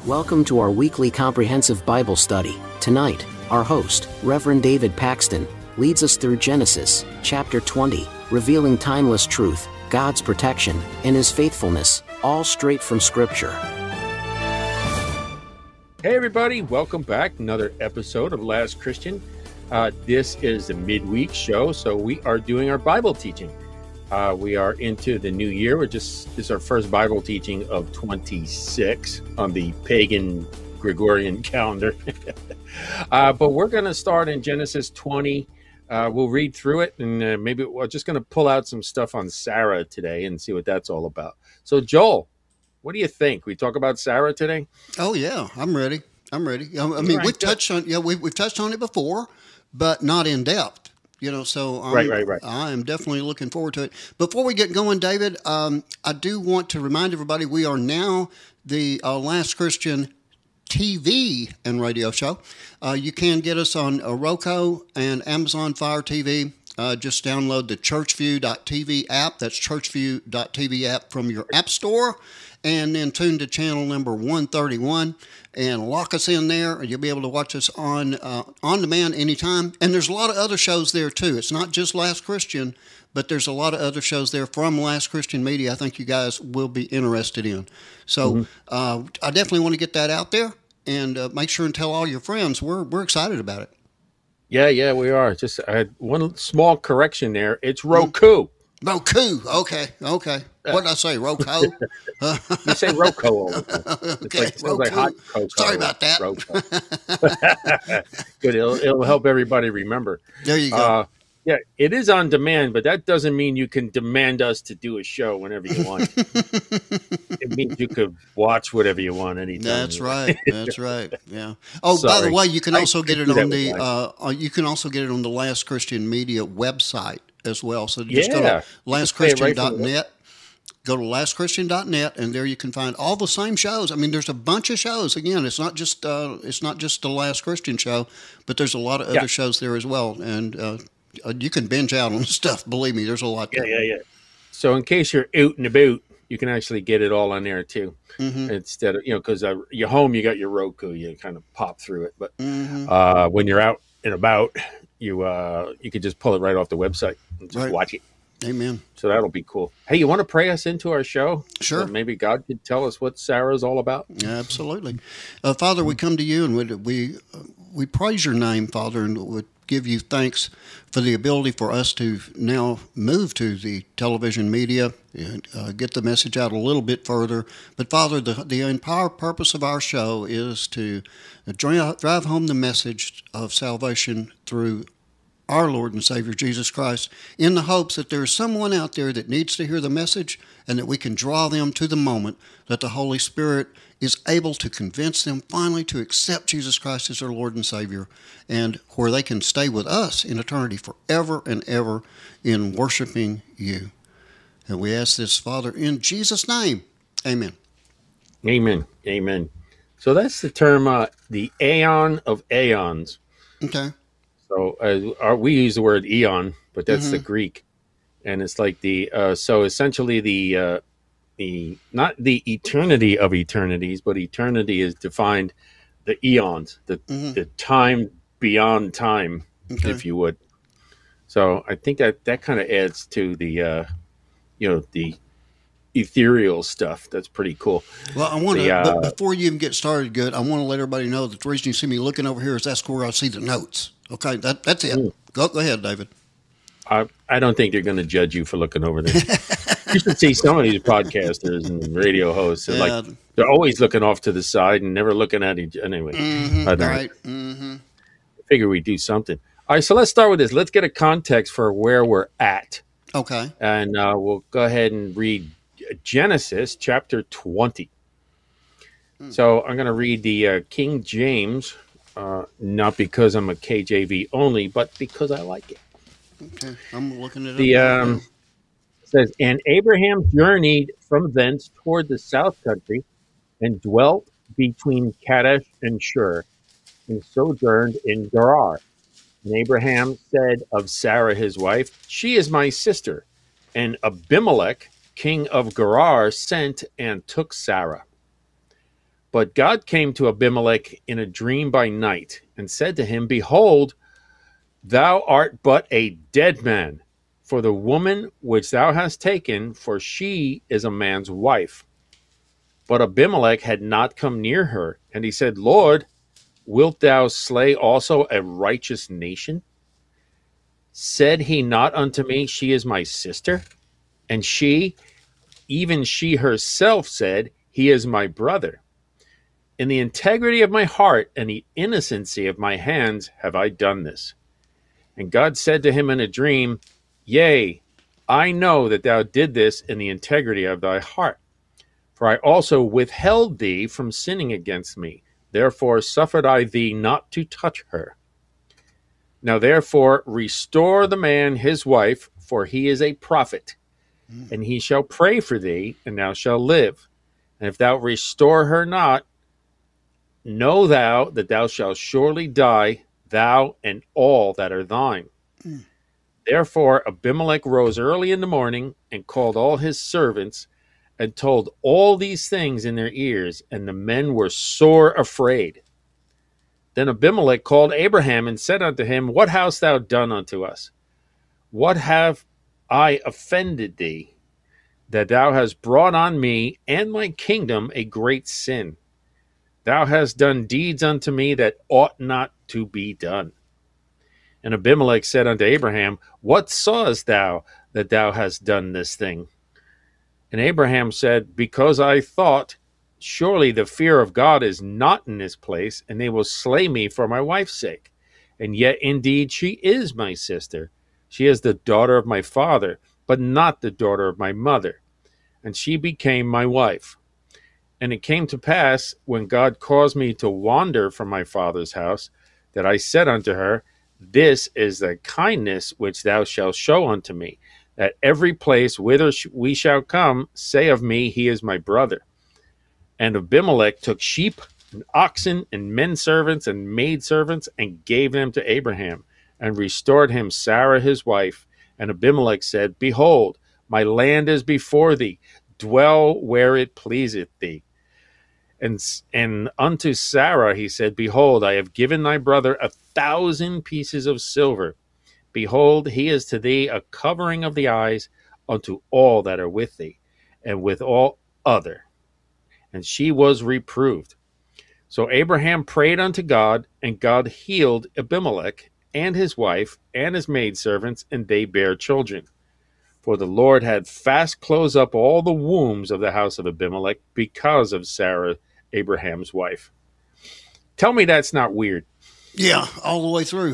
Welcome to our weekly comprehensive Bible study. Tonight, our host, Reverend David Paxton, leads us through Genesis, chapter 20, revealing timeless truth, God's protection, and His faithfulness, all straight from Scripture. Hey everybody, welcome back. Another episode of Last Christian. This is the midweek show, so we are doing our Bible teaching. We are into the new year. This is our first Bible teaching of 26 on the pagan Gregorian calendar. But we're going to start in Genesis 20. We'll read through it, and maybe we're just going to pull out some stuff on Sarah today and see what that's all about. So, Joel, what do you think? We talk about Sarah today? Oh yeah, I'm ready. I mean, Right, we've touched on we've touched on it before, but not in depth. So Right. I am definitely looking forward to it. Before we get going, David, I do want to remind everybody we are now the Last Christian TV and radio show. You can get us on Roku and Amazon Fire TV. Just download the churchview.tv app. That's churchview.tv app from your app store. And then tune to channel number 131 and lock us in there, and you'll be able to watch us on demand anytime. And there's a lot of other shows there too. It's not just Last Christian, but there's a lot of other shows there from Last Christian Media I think you guys will be interested in. So I definitely want to get that out there, and make sure and tell all your friends. We're excited about it. Yeah, we are. Just I had one small correction there. It's Roku. Roku. Okay. What did I say? Roku? You say Roku all the time. Okay, It sounds like hot cocoa. Sorry about that. Roku. Good. It'll help everybody remember. There you go. Yeah, it is on demand, but that doesn't mean you can demand us to do a show whenever you want. It means you could watch whatever you want anytime. That's right. Yeah. Oh, by the Sorry. way, you can also get it do that on with you can also get it on the Last Christian Media website as well. So just go Yeah. to lastchristian.net. Go to lastchristian.net, and there you can find all the same shows. I mean, there's a bunch of shows. Again, it's not just the Last Christian show, but there's a lot of other shows there as well. And you can binge out on stuff. Believe me, there's a lot there. Yeah. So in case you're out and about, you can actually get it all on there too. Instead of, because you're home, you got your Roku, you kind of pop through it. But when you're out and about, you could just pull it right off the website and just watch it. Amen. So that'll be cool. Hey, you want to pray us into our show? Sure. So maybe God could tell us what Sarah's all about. Yeah, absolutely. Father, we come to you and we praise your name, Father, and would give you thanks for the ability for us to now move to the television media and get the message out a little bit further. But Father, the entire purpose of our show is to drive home the message of salvation through our Lord and Savior Jesus Christ, in the hopes that there's someone out there that needs to hear the message, and that we can draw them to the moment that the Holy Spirit is able to convince them finally to accept Jesus Christ as their Lord and Savior, and where they can stay with us in eternity forever and ever in worshiping you. And we ask this, Father, in Jesus' name. Amen. Amen. So that's the term, the Aeon of Aeons. Okay. So we use the word eon, but that's the Greek, and it's like so essentially the not the eternity of eternities, but eternity is defined the eons, the time beyond time, if you would. So I think that kind of adds to the the ethereal stuff. That's pretty cool. Well, I want to, but before you even get started, good, I want to let everybody know that the reason you see me looking over here is that's where I see the notes. Okay, that's it. Go ahead, David. I don't think they're going to judge you for looking over there. You should see some of these podcasters and radio hosts. They're always looking off to the side and never looking at each. Anyway, I figure we do something. All right, so let's start with this. Let's get a context for where we're at. Okay, and we'll go ahead and read Genesis chapter 20. So I'm going to read the King James. Not because I'm a KJV only, but because I like it. Okay, I'm looking at it says, and Abraham journeyed from thence toward the south country, and dwelt between Kadesh and Shur, and sojourned in Gerar. And Abraham said of Sarah his wife, she is my sister. And Abimelech, king of Gerar, sent and took Sarah. But God came to Abimelech in a dream by night and said to him, Behold, thou art but a dead man, for the woman which thou hast taken, for she is a man's wife. But Abimelech had not come near her, and he said, Lord, wilt thou slay also a righteous nation? Said he not unto me, She is my sister? And she, even she herself, said, He is my brother. In the integrity of my heart and the innocency of my hands have I done this. And God said to him in a dream, Yea, I know that thou did this in the integrity of thy heart. For I also withheld thee from sinning against me. Therefore suffered I thee not to touch her. Now therefore restore the man his wife, for he is a prophet. And he shall pray for thee, and thou shalt live. And if thou restore her not, know thou that thou shalt surely die, thou and all that are thine. Therefore Abimelech rose early in the morning, and called all his servants, and told all these things in their ears, and the men were sore afraid. Then Abimelech called Abraham, and said unto him, What hast thou done unto us? What have I offended thee, that thou hast brought on me and my kingdom a great sin? Thou hast done deeds unto me that ought not to be done. And Abimelech said unto Abraham, What sawest thou that thou hast done this thing? And Abraham said, Because I thought, surely the fear of God is not in this place, and they will slay me for my wife's sake. And yet indeed she is my sister. She is the daughter of my father, but not the daughter of my mother. And she became my wife. And it came to pass, when God caused me to wander from my father's house, that I said unto her, This is the kindness which thou shalt show unto me, that every place whither we shall come, say of me, He is my brother. And Abimelech took sheep and oxen and men servants and maid servants, and gave them to Abraham, and restored him Sarah his wife. And Abimelech said, Behold, my land is before thee, dwell where it pleaseth thee. And unto Sarah he said, Behold, I have given thy brother 1,000 pieces of silver. Behold, he is to thee a covering of the eyes unto all that are with thee, and with all other. And she was reproved. So Abraham prayed unto God, and God healed Abimelech and his wife and his maidservants, and they bare children. For the Lord had fast closed up all the wombs of the house of Abimelech because of Sarah, Abraham's wife. Tell me that's not weird. Yeah, all the way through.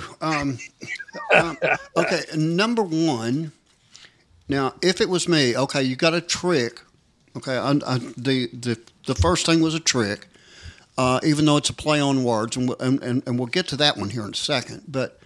Okay, number one. Now, if it was me, okay, you got a trick. Okay, the first thing was a trick, even though it's a play on words, and we'll get to that one here in a second. But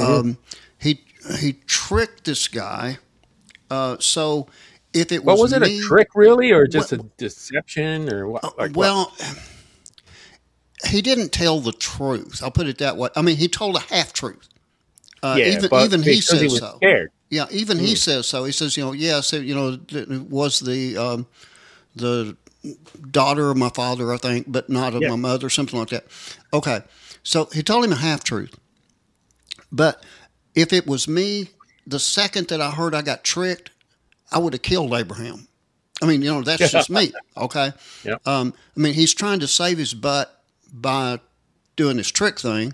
he tricked this guy. So if it was, well, was it a trick really, or just a deception, or what? Well, he didn't tell the truth. I'll put it that way. I mean, he told a half truth. Even he says he was so. Scared. Yeah, even he says so. He says, yes, it was the daughter of my father, I think, but not of my mother, something like that. Okay, so he told him a half truth. But if it was me, the second that I heard I got tricked, I would have killed Abraham. I mean, that's just me. Okay. Yeah. I mean, he's trying to save his butt by doing this trick thing.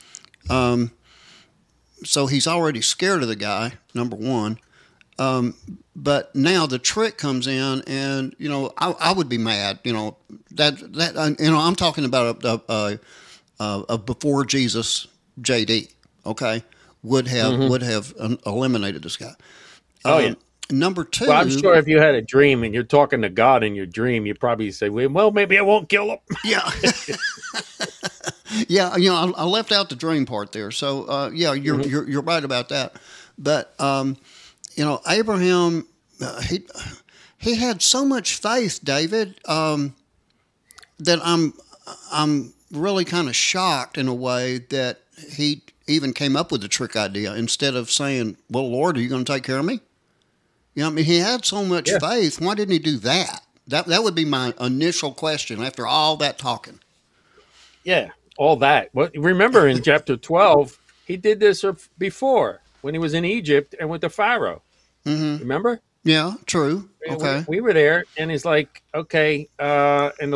So he's already scared of the guy, number one. But now the trick comes in, and I would be mad. I'm talking about a before Jesus JD. Okay, would have eliminated this guy. Number two. Well, I'm sure if you had a dream and you're talking to God in your dream, you'd probably say, "Well, maybe I won't kill him." Yeah. Yeah, I left out the dream part there. So, you're right about that. But Abraham, he had so much faith, David, that I'm really kind of shocked in a way that he even came up with the trick idea instead of saying, "Well, Lord, are you going to take care of me?" He had so much faith. Why didn't he do that? That would be my initial question after all that talking. Yeah, all that. Well, remember in chapter 12, he did this before when he was in Egypt and with the Pharaoh. Mm-hmm. Remember? Yeah, true. Okay. We were there, and he's like, okay, and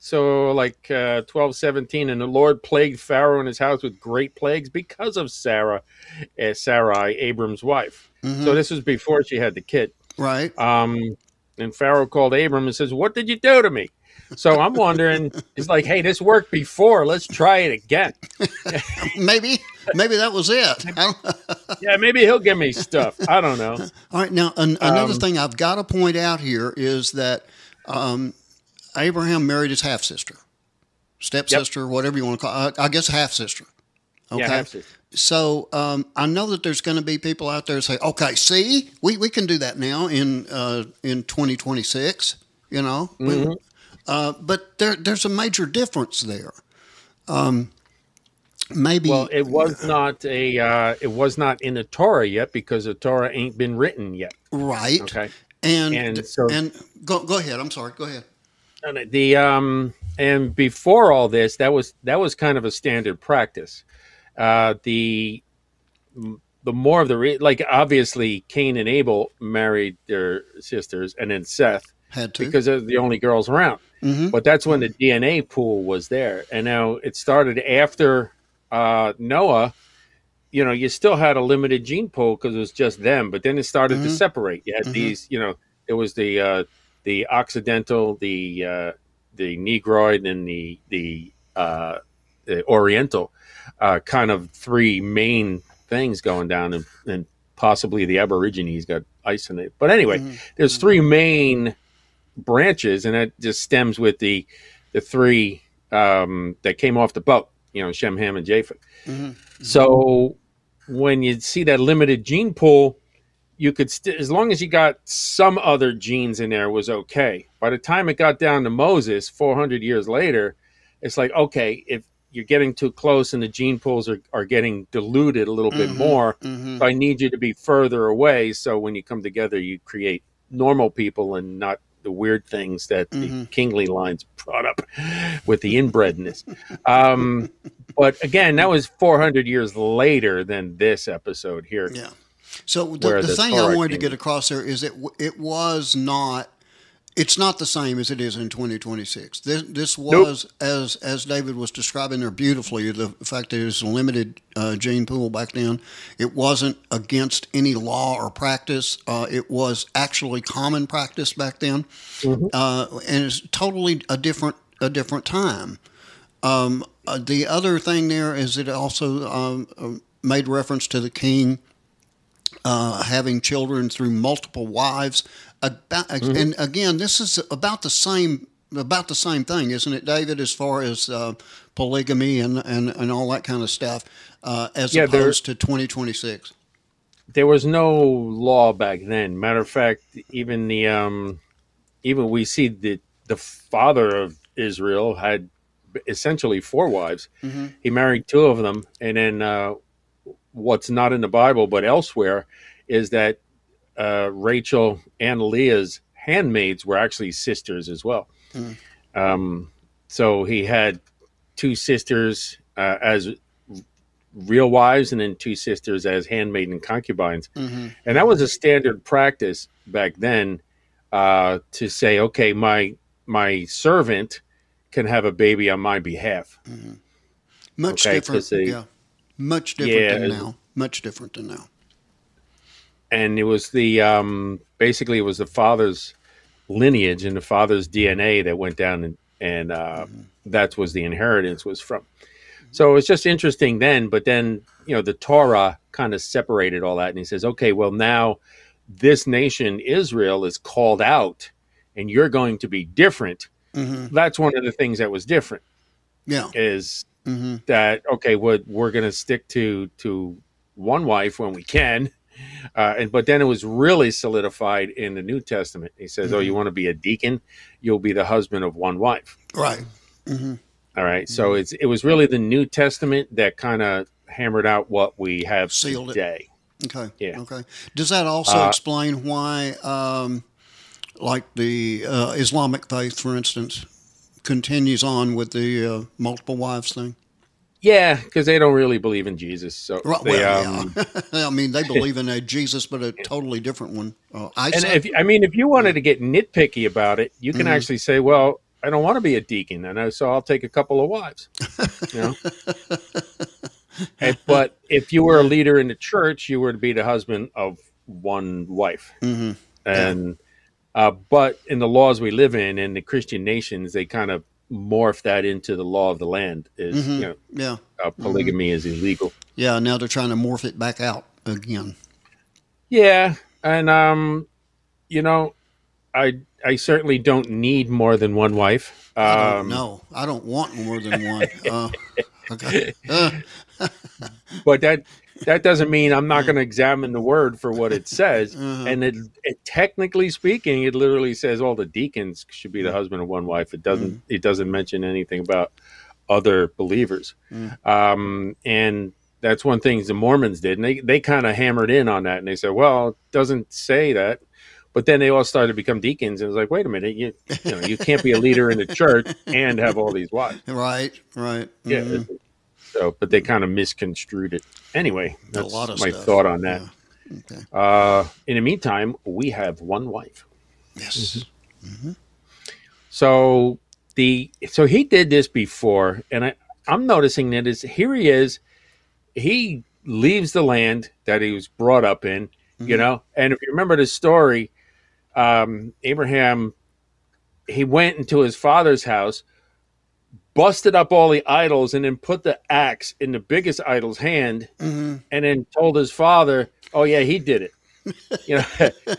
12:17, and the Lord plagued Pharaoh and his house with great plagues because of Sarai, Abram's wife. Mm-hmm. So this was before she had the kid. Right. And Pharaoh called Abram and says, "What did you do to me?" So I'm wondering, it's like, hey, this worked before. Let's try it again. Maybe that was it. Yeah, maybe he'll give me stuff. I don't know. All right. Now, another thing I've got to point out here is that Abraham married his half-sister, stepsister, whatever you want to call it. I guess half-sister. Okay. Yeah, half-sister. So I know that there's going to be people out there who say, okay, see, we can do that now in 2026, you know. Mm-hmm. But there's a major difference there. Maybe. Well, it was not in the Torah yet because the Torah ain't been written yet. Right. Okay. And go ahead. I'm sorry. Go ahead. And before all this, that was kind of a standard practice. The more of like obviously Cain and Abel married their sisters, and then Seth had to because they're the only girls around. Mm-hmm. But that's when the DNA pool was there, and now it started after Noah. You know, you still had a limited gene pool because it was just them, but then it started to separate. You had these, you know, it was the Occidental, the Negroid, and the Oriental, kind of three main things going down, and possibly the Aborigines got isolated. But anyway, there's three main branches, and that just stems with the three that came off the boat, you know, Shem, Ham, and Japheth. So when you see that limited gene pool, you could as long as you got some other genes in there was okay. By the time it got down to Moses 400 years later, it's like, okay, if you're getting too close and the gene pools are getting diluted a little bit more, so I need you to be further away, so when you come together you create normal people and not the weird things that the kingly lines brought up with the inbredness. But again, that was 400 years later than this episode here. Yeah. So the thing I wanted to get across there is it's not the same as it is in 2026. This was, as David was describing there beautifully, the fact that it was a limited gene pool back then. It wasn't against any law or practice. It was actually common practice back then, and it's totally a different time. The other thing there is it also made reference to the king having children through multiple wives. And again, this is about the same thing, isn't it, David? As far as polygamy and all that kind of stuff, opposed to 2026. There was no law back then. Matter of fact, even even we see that the father of Israel had essentially 4 wives. He married 2 of them, and then what's not in the Bible but elsewhere is that Rachel and Leah's handmaids were actually sisters as well. So he had 2 sisters as real wives, and then 2 sisters as handmaid and concubines. And that was a standard practice back then, to say, okay, my servant can have a baby on my behalf. Much different than now. Much different than now. And it was basically it was the father's lineage and the father's DNA that went down, and that was the inheritance was from. So it was just interesting then, but then, you know, the Torah kind of separated all that, and he says, okay, well, now this nation, Israel, is called out, and you're going to be different. That's one of the things that was different. Yeah. Is that, okay, we're going to stick to one wife when we can. But then it was really solidified in the New Testament. He says, oh, you want to be a deacon? You'll be the husband of one wife. Right. All right. So it was really the New Testament that kind of hammered out what we have today. Okay. Yeah. Okay. Does that also explain why like the Islamic faith, for instance, continues on with the multiple wives thing. Yeah, because they don't really believe in Jesus. So Right, they, well, yeah. I mean, they believe in a Jesus, but a totally different one. and if you wanted to get nitpicky about it, you can actually say, well, I don't want to be a deacon, and so I'll take a couple of wives. You know. But if you were a leader in the church, you were to be the husband of one wife. Mm-hmm. And but in the laws we live in the Christian nations, they kind of morph that into the law of the land. Is polygamy is illegal. Yeah, now they're trying to morph it back out again. Yeah, and I certainly don't need more than one wife. I don't know. I don't want more than one. Okay. But that doesn't mean I'm not going to examine the word for what it says. And it technically speaking, it literally says all the deacons should be the husband of one wife. It doesn't mention anything about other believers. And that's one thing the Mormons did. And they kind of hammered in on that. And they said, well, it doesn't say that. But then they all started to become deacons. And it was like, wait a minute, you can't be a leader in the church and have all these wives. Right. Yeah. So, but they kind of misconstrued it. Anyway, that's a lot of my stuff. thought on that. Yeah. Okay. In the meantime, we have one wife. Yes. Mm-hmm. So he did this before, and I'm noticing that here he is. He leaves the land that he was brought up in, and if you remember the story, Abraham, he went into his father's house, busted up all the idols, and then put the axe in the biggest idol's hand, and then told his father, "Oh yeah, he did it."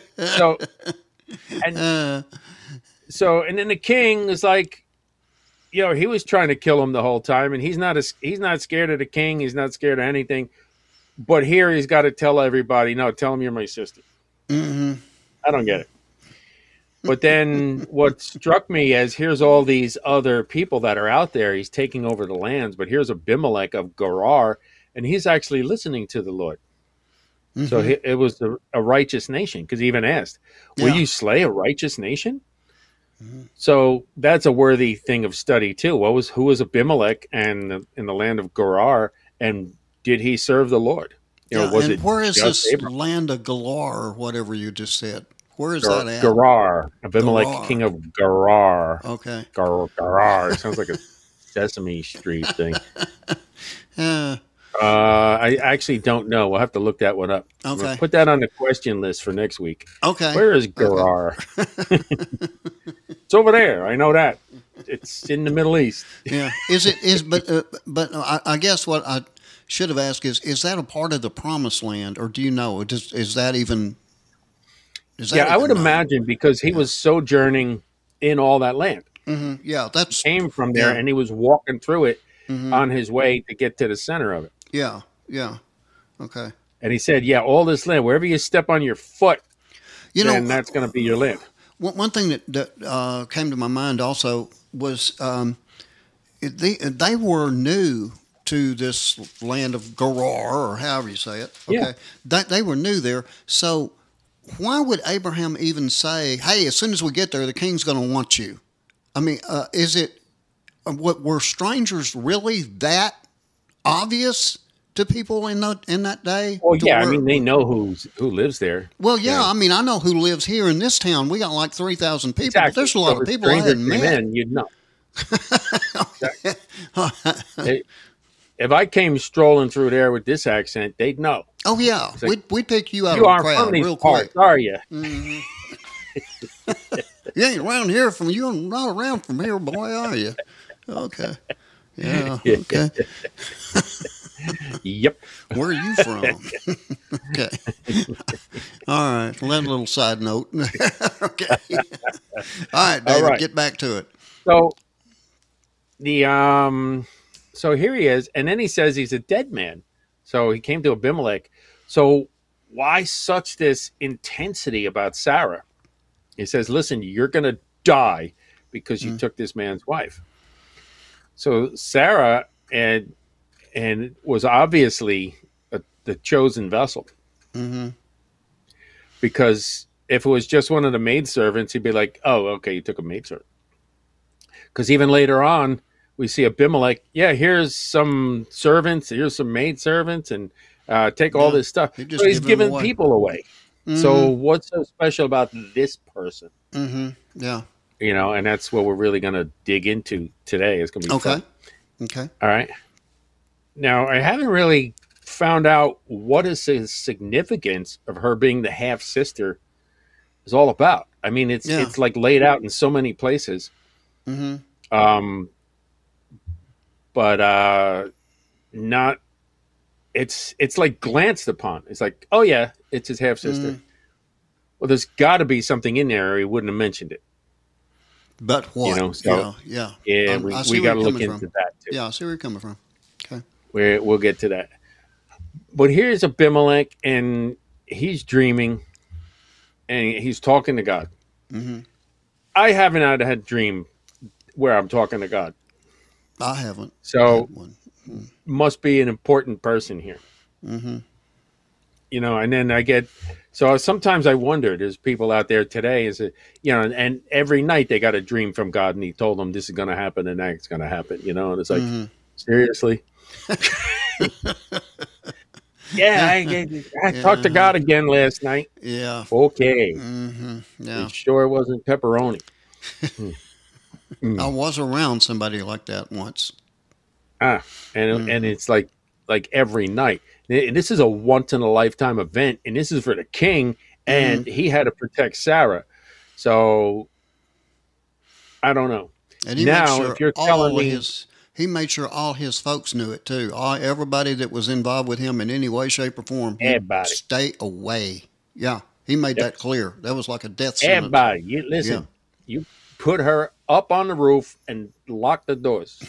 And then the king is like, he was trying to kill him the whole time, and he's not scared of the king. He's not scared of anything. But here he's got to tell everybody, no, tell him you're my sister. I don't get it. But then what struck me is here's all these other people that are out there. He's taking over the lands, but here's Abimelech of Gerar, and he's actually listening to the Lord. So it was a righteous nation, because he even asked, will you slay a righteous nation? So that's a worthy thing of study too. Who was Abimelech and in the land of Gerar, and did he serve the Lord? Where is this land of Galar, or whatever you just said? Where is that at? Gerar. Abimelech, king of Gerar. Okay. Gerar. It sounds like a Sesame Street thing. I actually don't know. We'll have to look that one up. Okay. Put that on the question list for next week. Okay. Where is Gerar? Okay. It's over there. I know that. It's in the Middle East. Yeah. But I guess what I should have asked is that a part of the Promised Land, or do you know? Is that even? I would imagine, because he was sojourning in all that land. Yeah, he came from there, and he was walking through it on his way to get to the center of it. Yeah. Okay. And he said, all this land, wherever you step on your foot, then that's going to be your land. One thing that came to my mind also was they were new to this land of Gerar, or however you say it. Okay. Yeah. They were new there. So why would Abraham even say, hey, as soon as we get there, the king's going to want you? I mean, were strangers really that obvious to people in that day? Well, yeah, they know who lives there. Well, yeah, I mean, I know who lives here in this town. We got like 3,000 people. Exactly. But there's a lot of people I hadn't met. You'd know. If I came strolling through there with this accent, they'd know. Oh yeah, like, we'd pick you out of the crowd real quick. Are you? Mm-hmm. You ain't around here you're not around from here, boy, are you? Okay. Yeah. Okay. Yep. Where are you from? Okay. All right. That little side note. Okay. All right, David. Get back to it. So so here he is, and then he says he's a dead man. So he came to Abimelech. So why such this intensity about Sarah? He says, listen, you're going to die because you took this man's wife. So Sarah and was obviously the chosen vessel, because if it was just one of the maidservants, he'd be like, oh, okay, you took a maidservant. Because even later on, we see Abimelech, yeah, here's some servants, here's some maidservants, and take all this stuff. So he's giving people away. Mm-hmm. So what's so special about this person? Mm-hmm. Yeah. You know, and that's what we're really going to dig into today. It's going to be fun. Okay. All right. Now, I haven't really found out what is the significance of her being the half sister is all about. I mean, it's like laid out in so many places. Mm-hmm. But not. It's like glanced upon. It's like, oh yeah, it's his half sister. Mm-hmm. Well, there's got to be something in there, or he wouldn't have mentioned it. But what? You know, so, yeah. We got to look into that too. Yeah, I see where you're coming from. Okay, we'll get to that. But here's Abimelech, and he's dreaming, and he's talking to God. Mm-hmm. I haven't had a dream where I'm talking to God. I haven't. So must be an important person here. Mm-hmm. You know, and then so sometimes I wonder, there's people out there today, is it, you know, and every night they got a dream from God, and he told them this is going to happen and that's going to happen, you know, and it's like, seriously? I talked to God again last night. Yeah. Okay. Mm-hmm. Yeah. It sure wasn't pepperoni. I was around somebody like that once. And it's like every night. And this is a once in a lifetime event, and this is for the king, and he had to protect Sarah. So I don't know. And if you're telling me, he made sure all his folks knew it too. Everybody that was involved with him in any way, shape, or form, stay away. Yeah, he made that clear. That was like a death sentence. Everybody, you put her up on the roof and lock the doors.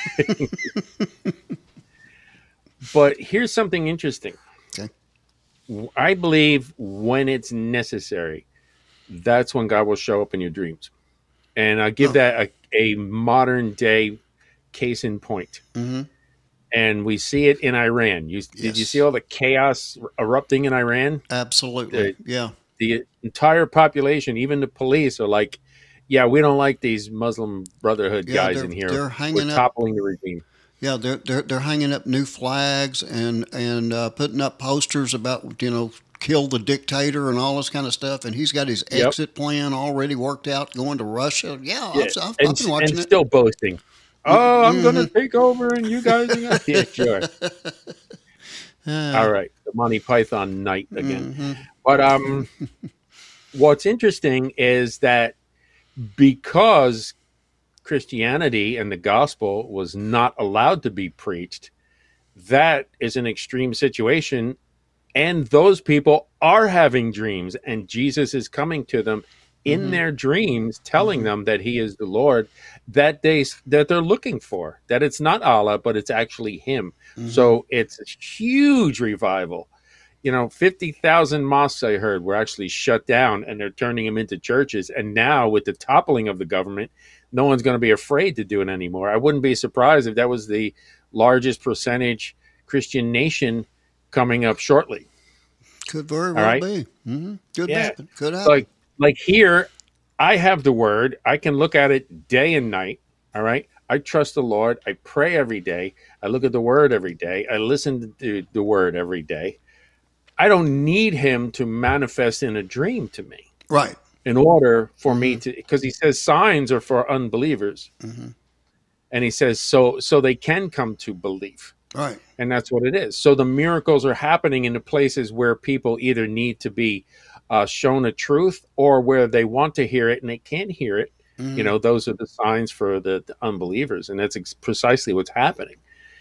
But here's something interesting. Okay. I believe when it's necessary, that's when God will show up in your dreams. And I'll give that a modern day case in point. Mm-hmm. And we see it in Iran. Did you see all the chaos erupting in Iran? Absolutely. The entire population, even the police, are like, yeah, we don't like these Muslim Brotherhood guys in here. We're toppling the regime. Yeah, they're hanging up new flags and putting up posters about, you know, kill the dictator and all this kind of stuff. And he's got his exit plan already worked out, going to Russia. Yeah, I've been watching it. And still boasting. Oh, I'm going to take over and you guys are going to... Yeah, sure. All right, the Monty Python night again. Mm-hmm. But what's interesting is that because Christianity and the gospel was not allowed to be preached, that is an extreme situation, and those people are having dreams, and Jesus is coming to them in their dreams, telling them that he is the Lord that they're looking for, that it's not Allah, but it's actually him. So it's a huge revival. You know, 50,000 mosques, I heard, were actually shut down, and they're turning them into churches. And now with the toppling of the government, no one's going to be afraid to do it anymore. I wouldn't be surprised if that was the largest percentage Christian nation coming up shortly. Could very well be. Mm-hmm. Could happen. Like here, I have the word. I can look at it day and night. All right. I trust the Lord. I pray every day. I look at the word every day. I listen to the word every day. I don't need him to manifest in a dream to me. Right. In order for me to, because he says signs are for unbelievers. Mm-hmm. And he says, so they can come to belief. Right. And that's what it is. So the miracles are happening in the places where people either need to be shown a truth or where they want to hear it and they can't hear it. Mm-hmm. You know, those are the signs for the unbelievers. And that's precisely what's happening.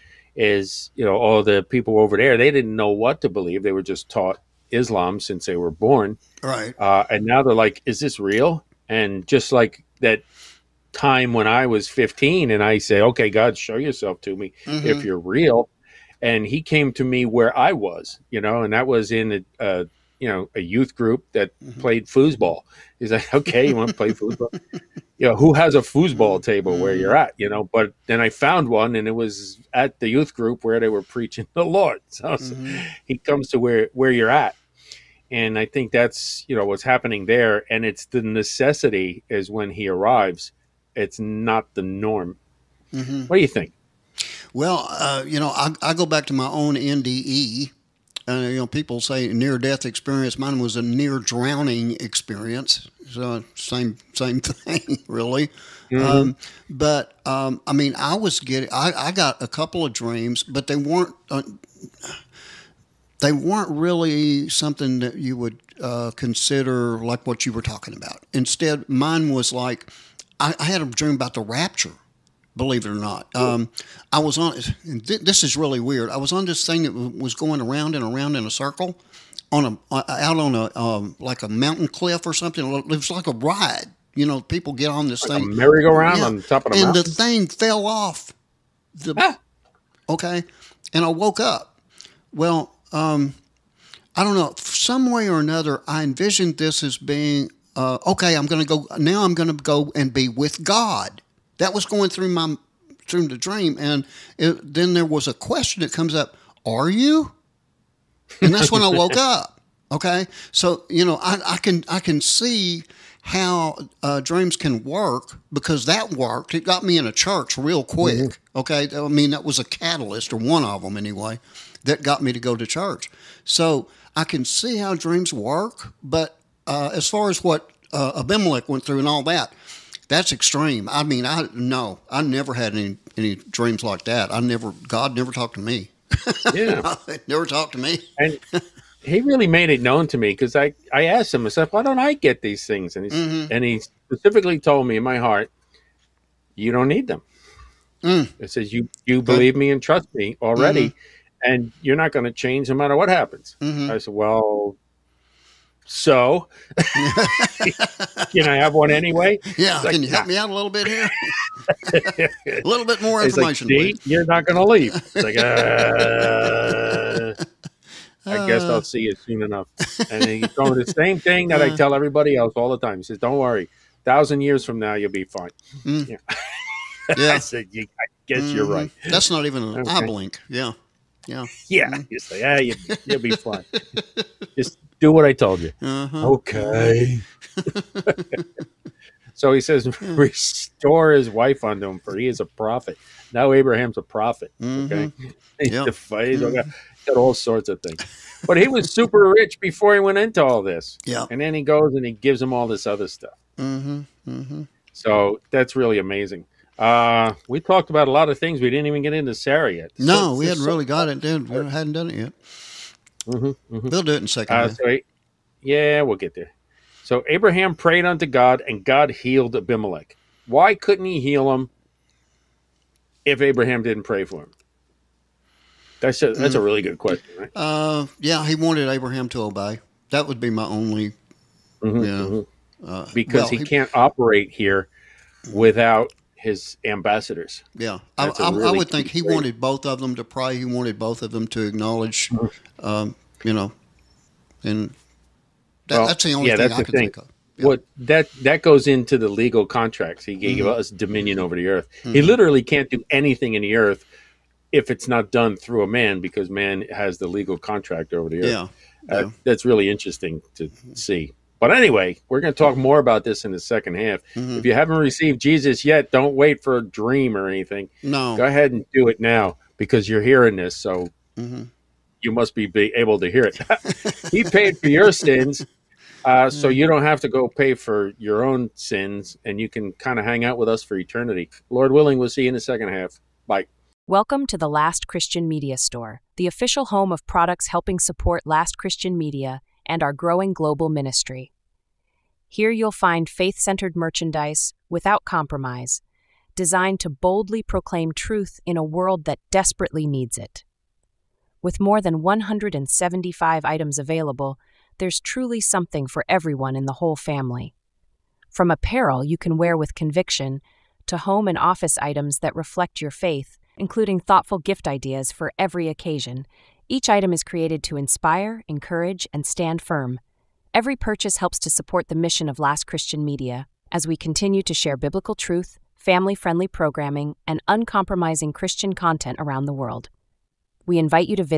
Is, you know, all the people over there, they didn't know what to believe. They were just taught Islam since they were born. Right. And now they're like, is this real? And just like that time when I was 15 and I say, okay, God, show yourself to me if you're real. And he came to me where I was, you know, and that was in a youth group that played foosball. He's like, okay, you want to play foosball? You know, who has a foosball table where you're at, you know? But then I found one, and it was at the youth group where they were preaching the Lord. So he comes to where you're at. And I think that's, what's happening there. And it's the necessity is when he arrives. It's not the norm. Mm-hmm. What do you think? Well, I go back to my own NDE. People say near-death experience. Mine was a near-drowning experience. So same thing, really. Mm-hmm. I got a couple of dreams, but they weren't really something that you would consider like what you were talking about. Instead, mine was like, I had a dream about the rapture. Believe it or not, I was on. This is really weird. I was on this thing that was going around and around in a circle, out on like a mountain cliff or something. It was like a ride. People get on this like thing, a merry-go-round on top of the mountain, and the thing fell off. Okay, and I woke up. Well, I don't know. Some way or another, I envisioned this as being okay. I'm going to go and be with God. That was going through the dream, and then there was a question that comes up: are you? And that's when I woke up. Okay, so I can see how dreams can work, because that worked. It got me in a church real quick. Mm-hmm. Okay, I mean that was a catalyst, or one of them anyway, that got me to go to church. So I can see how dreams work, but as far as what Abimelech went through and all that. That's extreme. I mean, I never had any dreams like that. God never talked to me. Yeah. Never talked to me. And he really made it known to me, because I asked him, I said, why don't I get these things? And he specifically told me in my heart, you don't need them. It says, you believe me and trust me already, and you're not going to change no matter what happens. I said, well, so can I have one anyway? Yeah, can you help me out a little bit here? A little bit more information, please. You're not going to leave. It's like, I guess I'll see you soon enough. And he told me the same thing that I tell everybody else all the time. He says, don't worry, 1,000 years from now, you'll be fine. Yeah. I said, I guess you're right. That's not even an eye blink. Yeah. Yeah. You say, you'll be fine. Just do what I told you. Okay. So he says, restore his wife unto him, for he is a prophet. Now Abraham's a prophet. Okay. He's got all sorts of things. But he was super rich before he went into all this. Yeah. And then he goes and he gives him all this other stuff. So that's really amazing. We talked about a lot of things. We didn't even get into Sarah yet. No, we hadn't really got it. We hadn't done it yet. We'll do it in a second. We'll get there. So Abraham prayed unto God, and God healed Abimelech. Why couldn't he heal him if Abraham didn't pray for him? That's a really good question, right? He wanted Abraham to obey. That would be my only, because he can't operate here without his ambassadors. Yeah, I would think he wanted both of them to pray. He wanted both of them to acknowledge, and that's the only thing I can think of. Yeah. What that goes into the legal contracts. He gave us dominion over the earth. He literally can't do anything in the earth if it's not done through a man, because man has the legal contract over the earth. Yeah. That's really interesting to see. But anyway, we're going to talk more about this in the second half. If you haven't received Jesus yet, don't wait for a dream or anything. No. Go ahead and do it now, because you're hearing this, so you must be able to hear it. He paid for your sins, so you don't have to go pay for your own sins, and you can kind of hang out with us for eternity. Lord willing, we'll see you in the second half. Bye. Welcome to the Last Christian Media Store, the official home of products helping support Last Christian Media and our growing global ministry. Here you'll find faith-centered merchandise without compromise, designed to boldly proclaim truth in a world that desperately needs it. With more than 175 items available, there's truly something for everyone in the whole family. From apparel you can wear with conviction, to home and office items that reflect your faith, including thoughtful gift ideas for every occasion, each item is created to inspire, encourage, and stand firm. Every purchase helps to support the mission of Last Christian Media as we continue to share biblical truth, family-friendly programming, and uncompromising Christian content around the world. We invite you to visit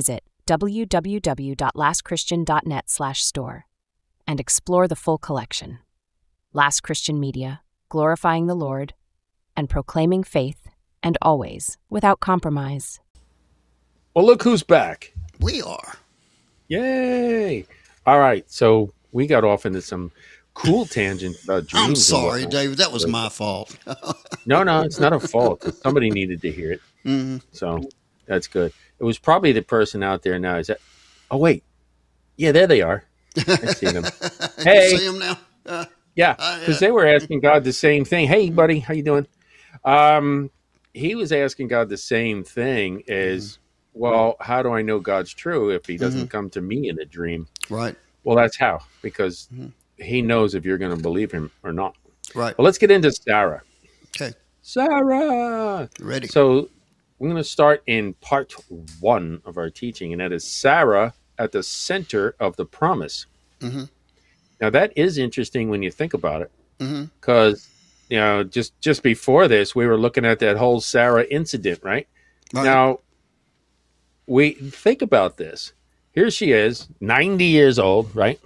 www.lastchristian.net/store and explore the full collection. Last Christian Media, glorifying the Lord and proclaiming faith, and always without compromise. Well, look who's back. We are. Yay. All right. So we got off into some cool tangents about dreams. I'm sorry, David. That was my fault. No, it's not a fault. Somebody needed to hear it. Mm-hmm. So that's good. It was probably the person out there now. Is that? Oh, wait. Yeah, there they are. I see them. Hey. You see them now? Yeah, because they were asking God the same thing. Hey, buddy, how you doing? He was asking God the same thing as, well, how do I know God's true if he doesn't come to me in a dream? Right. Well, that's how, because he knows if you're going to believe him or not. Right. Well, let's get into Sarah. Okay. Sarah. Ready. So we're going to start in part 1 of our teaching, and that is Sarah at the center of the promise. Mm-hmm. Now, that is interesting when you think about it, because, just before this, we were looking at that whole Sarah incident, right? Now, we think about this. Here she is, 90 years old, right?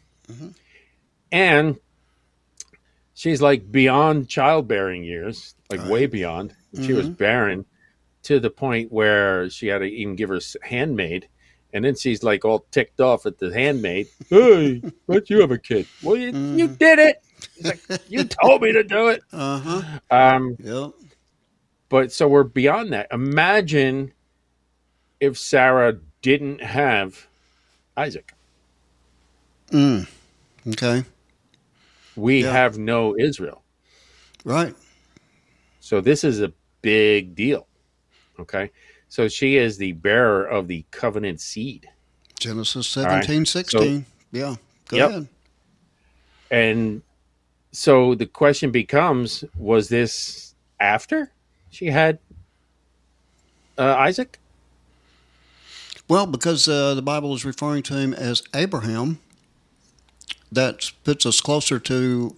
And she's like beyond childbearing years, like way beyond. She was barren to the point where she had to even give her handmaid. And then she's like all ticked off at the handmaid. Hey, why don't you have a kid? Well, you did it. It's like, you told me to do it. Yep. But so we're beyond that. Imagine if Sarah didn't have Isaac. Okay. We have no Israel. Right. So this is a big deal. Okay. So she is the bearer of the covenant seed. Genesis 17:16. Yeah. Go ahead. And so the question becomes, was this after she had Isaac? Well, because the Bible is referring to him as Abraham, that puts us closer to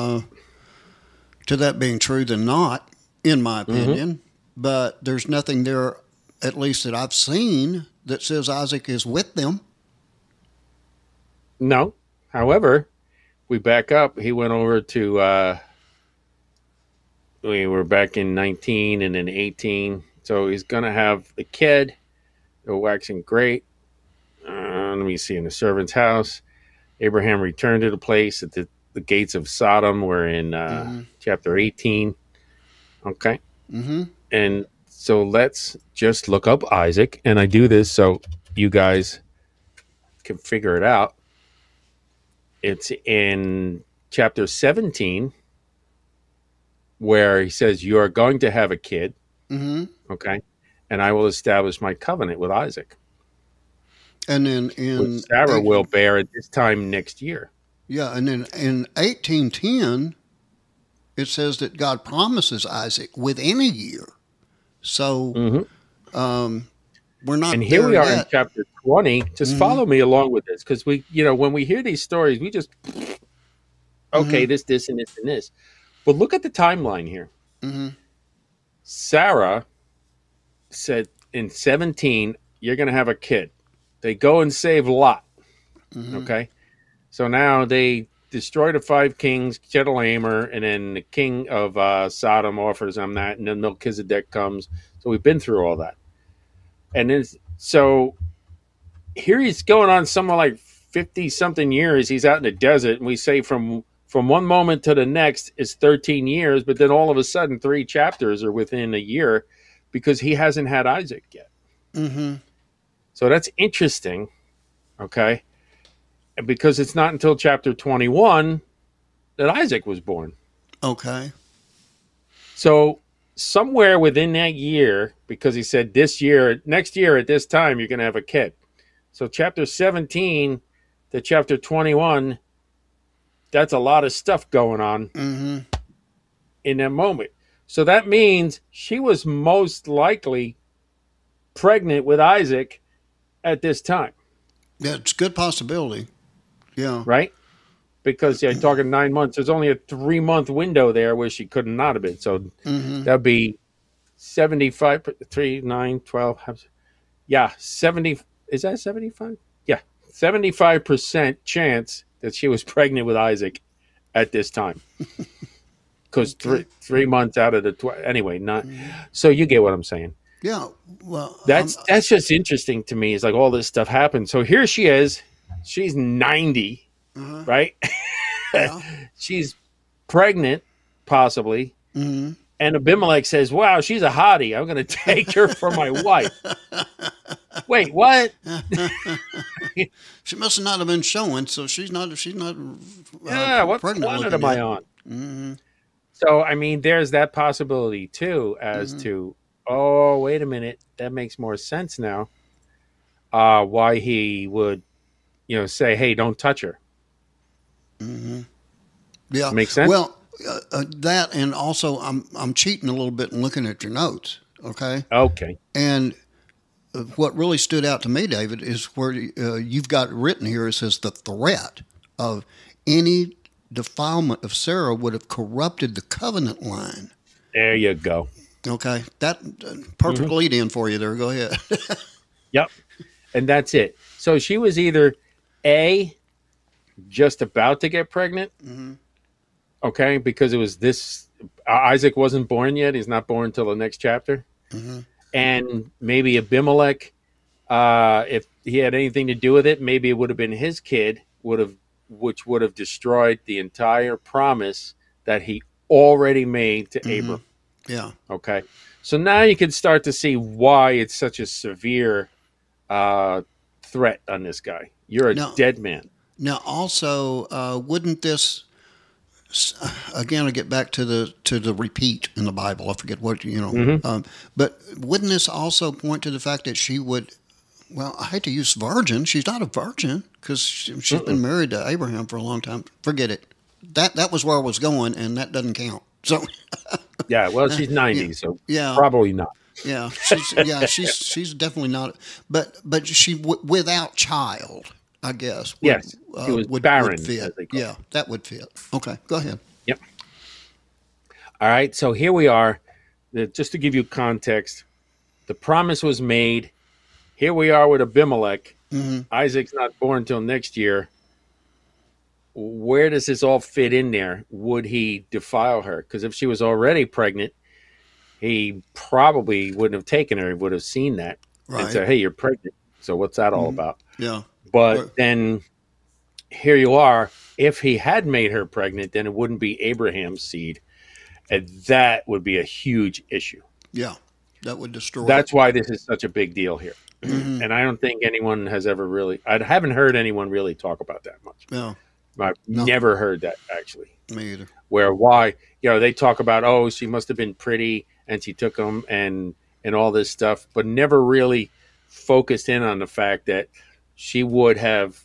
that being true than not, in my opinion. But there's nothing there, at least that I've seen, that says Isaac is with them. No. However, we back up. He went over to, we were back in 19 and then 18. So he's going to have a kid. They're waxing great. Let me see, in the servant's house. Abraham returned to the place at the gates of Sodom. We're in chapter 18. Okay. And so let's just look up Isaac. And I do this so you guys can figure it out. It's in chapter 17 where he says, you are going to have a kid. Okay. And I will establish my covenant with Isaac. And then in Sarah will bear at this time next year. Yeah, and then in 18:10, it says that God promises Isaac within a year. So we're not. And here there we are yet. in chapter 20. Just follow me along with this, because we, when we hear these stories, we just this, and this, and this. But look at the timeline here. Sarah said in 17, you're going to have a kid. They go and save Lot. Okay. So now they destroy the 5 kings, Chedorlaomer, and then the king of Sodom offers them that, and then Melchizedek comes. So we've been through all that. And then, so here he's going on somewhere like 50-something years. He's out in the desert, and we say from one moment to the next is 13 years, but then all of a sudden 3 chapters are within a year because he hasn't had Isaac yet. So that's interesting, okay? Because it's not until chapter 21 that Isaac was born. Okay. So somewhere within that year, because he said next year at this time, you're going to have a kid. So chapter 17 to chapter 21, that's a lot of stuff going on in that moment. So that means she was most likely pregnant with Isaac at this time. Yeah, it's a good possibility. Yeah. Right? Because you're talking 9 months. There's only a 3-month window there where she could not have been. So that'd be 75, 3, 9, 12. Yeah, 70. is that 75? Yeah, 75% chance that she was pregnant with Isaac at this time. Because Okay. 3 months out of the anyway, not. So you get what I'm saying. Yeah. Well, That's just interesting to me. It's like all this stuff happened. So here she is. She's 90, uh-huh. right? Yeah. She's pregnant, possibly. Mm-hmm. And Abimelech says, "Wow, she's a hottie. I'm going to take her for my wife." Wait, what? She must not have been showing, so she's not. Yeah, what pregnant planet looking am I yet. on? Mm-hmm. So, I mean, there's that possibility too, as to, oh, wait a minute, that makes more sense now. Why he would, say, "Hey, don't touch her." Mm-hmm. Yeah. Makes sense. Well, that, and also I'm cheating a little bit and looking at your notes. Okay. Okay. And what really stood out to me, David, is where you've got written here. It says the threat of any defilement of Sarah would have corrupted the covenant line. There you go. Okay, that perfect lead in for you there. Go ahead. Yep. And that's it. So she was either A, just about to get pregnant, okay, because it was this, Isaac wasn't born yet. He's not born until the next chapter. And maybe Abimelech, if he had anything to do with it, maybe it would have been his kid, which would have destroyed the entire promise that he already made to Abram. Yeah. Okay. So now you can start to see why it's such a severe threat on this guy. You're a dead man. Now, also, wouldn't this? Again, I get back to the repeat in the Bible. I forget what but wouldn't this also point to the fact that she would? Well, I hate to use virgin. She's not a virgin because she's been married to Abraham for a long time. Forget it. That was where I was going, and that doesn't count. So. Yeah, well, she's 90, so yeah, probably not. Yeah, she's definitely not. But she without child, I guess. Yes, she was barren. Would fit. Yeah, that would fit. Okay, go ahead. Yep. All right, so here we are. Just to give you context, the promise was made. Here we are with Abimelech. Isaac's not born until next year. Where does this all fit in there? Would he defile her? Because if she was already pregnant, he probably wouldn't have taken her. He would have seen that and said, "Hey, you're pregnant. So what's that all about?" Yeah. But then here you are. If he had made her pregnant, then it wouldn't be Abraham's seed. And that would be a huge issue. Yeah. That would destroy. That's why this is such a big deal here. And I don't think anyone has ever really, I haven't heard anyone really talk about that much. Yeah. I've never heard that, actually. Me either. Where why, they talk about, oh, she must have been pretty and she took him and all this stuff, but never really focused in on the fact that she would have,